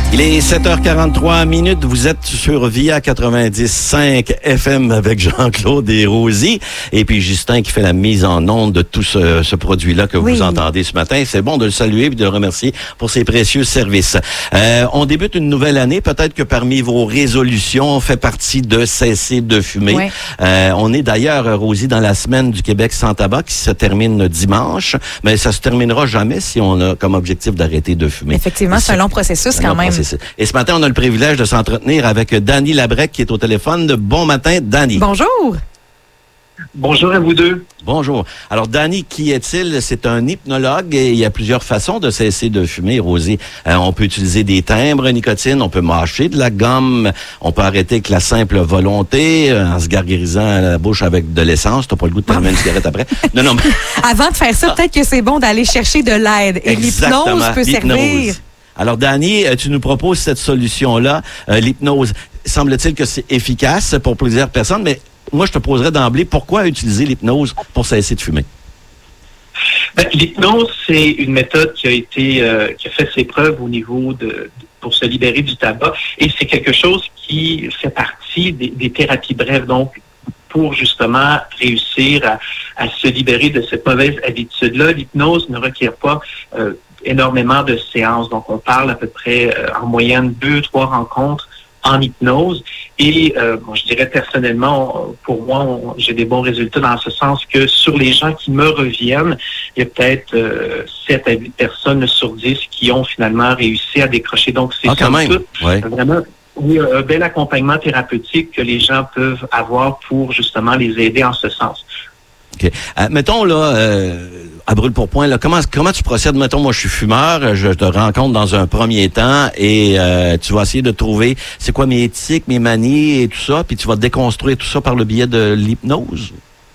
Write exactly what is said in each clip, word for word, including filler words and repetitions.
Il est sept heures quarante-trois minutes. Vous êtes sur Via quatre-vingt-dix cinq F M avec Jean-Claude Desrosiers et puis Justin qui fait la mise en onde de tout ce, ce produit-là que oui. vous entendez ce matin. C'est bon de le saluer et de le remercier pour ses précieux services. Euh, on débute une nouvelle année. Peut-être que parmi vos résolutions fait partie de cesser de fumer. Oui. Euh, on est d'ailleurs, Rosie, dans la semaine du Québec sans tabac qui se termine dimanche, mais ça se terminera jamais si on a comme objectif d'arrêter de fumer. Effectivement, c'est un long processus un quand long même. processus. Et ce matin, on a le privilège de s'entretenir avec Dany Labrec qui est au téléphone. Bon matin, Dany. Bonjour. Bonjour à vous deux. Bonjour. Alors, Dany, qui est-il? C'est un hypnologue et il y a plusieurs façons de cesser de fumer, Rosie. Euh, on peut utiliser des timbres nicotine, on peut mâcher de la gomme, on peut arrêter avec la simple volonté, euh, en se gargarisant la bouche avec de l'essence. T'as pas le goût de t'allumer une cigarette après? Non, non. Mais... Avant de faire ça, peut-être que c'est bon d'aller chercher de l'aide. Et Exactement. l'hypnose peut L'hypnose. servir. Alors, Dany, tu nous proposes cette solution-là, euh, l'hypnose. Semble-t-il que c'est efficace pour plusieurs personnes, mais moi, je te poserais d'emblée, pourquoi utiliser l'hypnose pour cesser de fumer? Ben, l'hypnose, c'est une méthode qui a été, euh, qui a fait ses preuves au niveau de, de pour se libérer du tabac, et c'est quelque chose qui fait partie des, des thérapies brèves. Donc, pour justement réussir à, à se libérer de cette mauvaise habitude-là, l'hypnose ne requiert pas euh, énormément de séances. Donc, on parle à peu près euh, en moyenne deux, trois rencontres en hypnose. Et euh, bon, je dirais personnellement, pour moi, on, j'ai des bons résultats dans ce sens que sur les gens qui me reviennent, il y a peut-être euh, sept à huit personnes sur dix qui ont finalement réussi à décrocher. Donc, c'est ah, quand même. tout, Ouais. vraiment oui, un bel accompagnement thérapeutique que les gens peuvent avoir pour justement les aider en ce sens. OK. Euh, mettons, là, euh, à brûle pour point, là, comment, comment tu procèdes? Mettons, moi, je suis fumeur, je te rencontre dans un premier temps et euh, tu vas essayer de trouver c'est quoi mes tics, mes manies et tout ça, puis tu vas déconstruire tout ça par le biais de l'hypnose?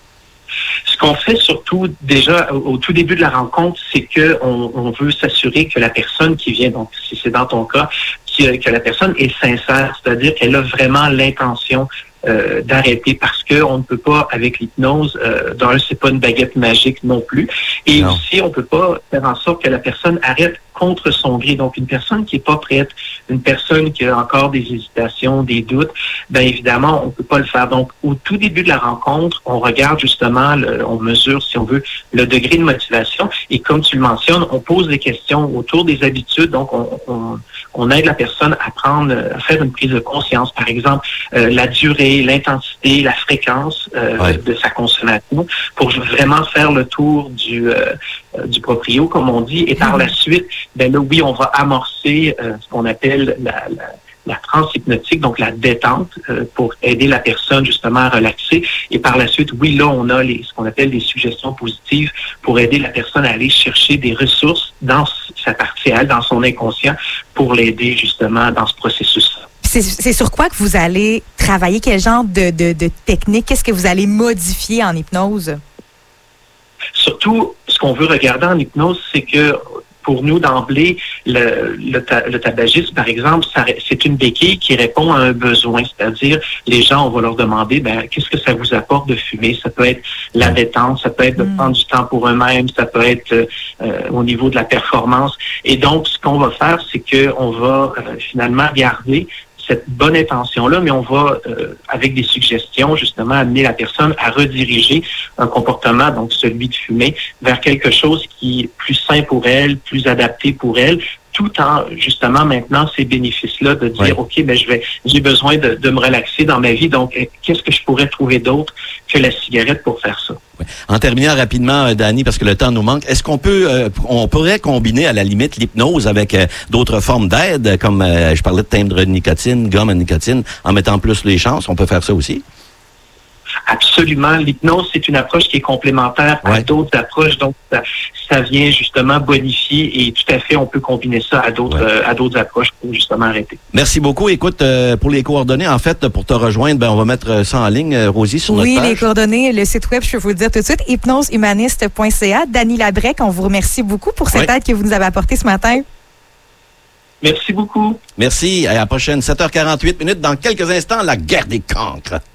Ce qu'on fait surtout déjà au, au tout début de la rencontre, c'est que on, on veut s'assurer que la personne qui vient, donc si c'est dans ton cas, qui, que la personne est sincère, c'est-à-dire qu'elle a vraiment l'intention Euh, d'arrêter parce que on ne peut pas avec l'hypnose euh, d'un c'est pas une baguette magique non plus et non. aussi on peut pas faire en sorte que la personne arrête contre son gré. Donc une personne qui est pas prête, une personne qui a encore des hésitations, des doutes, bien évidemment on peut pas le faire. Donc au tout début de la rencontre, on regarde justement, le, on mesure si on veut le degré de motivation et comme tu le mentionnes, on pose des questions autour des habitudes. Donc on, on, on aide la personne à prendre, à faire une prise de conscience. Par exemple, euh, la durée, l'intensité, la fréquence euh, ouais. de sa consommation pour vraiment faire le tour du, euh, du proprio, comme on dit. Et par la suite, ben là, oui, on va amorcer euh, ce qu'on appelle la, la, la transe hypnotique, donc la détente euh, pour aider la personne justement à relaxer. Et par la suite, oui, là, on a les, ce qu'on appelle des suggestions positives pour aider la personne à aller chercher des ressources dans sa partie elle, dans son inconscient, pour l'aider justement dans ce processus-là. C'est, c'est sur quoi que vous allez travailler? Quel genre de, de, de technique? Qu'est-ce que vous allez modifier en hypnose? Surtout, ce qu'on veut regarder en hypnose, c'est que pour nous, d'emblée, le, le, ta, le tabagisme, par exemple, ça, c'est une béquille qui répond à un besoin. C'est-à-dire, les gens, on va leur demander, ben, qu'est-ce que ça vous apporte de fumer? Ça peut être la détente, ça peut être de prendre du temps pour eux-mêmes, ça peut être euh, au niveau de la performance. Et donc, ce qu'on va faire, c'est qu'on va euh, finalement garder cette bonne intention-là, mais on va, euh, avec des suggestions, justement, amener la personne à rediriger un comportement, donc celui de fumer, vers quelque chose qui est plus sain pour elle, plus adapté pour elle, tout en, justement, maintenant, ces bénéfices-là de dire, oui. OK, ben je vais, j'ai besoin de, de me relaxer dans ma vie, donc qu'est-ce que je pourrais trouver d'autre que la cigarette pour faire ça? Oui. En terminant rapidement, Dany, parce que le temps nous manque, est-ce qu'on peut, euh, on pourrait combiner à la limite l'hypnose avec euh, d'autres formes d'aide, comme euh, je parlais de timbre de nicotine, gomme à nicotine, en mettant plus les chances, on peut faire ça aussi? Absolument. L'hypnose, c'est une approche qui est complémentaire à ouais. d'autres approches. Donc, ça, ça vient justement bonifier et tout à fait, on peut combiner ça à d'autres, ouais. euh, à d'autres approches pour justement arrêter. Merci beaucoup. Écoute, euh, pour les coordonnées, en fait, pour te rejoindre, ben, on va mettre ça en ligne, euh, Rosie, sur oui, notre page. Oui, les coordonnées, le site web, je peux vous le dire tout de suite, hypnosehumaniste point c a. Dany Labrec, on vous remercie beaucoup pour cette ouais. aide que vous nous avez apportée ce matin. Merci beaucoup. Merci. À la prochaine. sept heures quarante-huit minutes. Dans quelques instants, la guerre des cancres.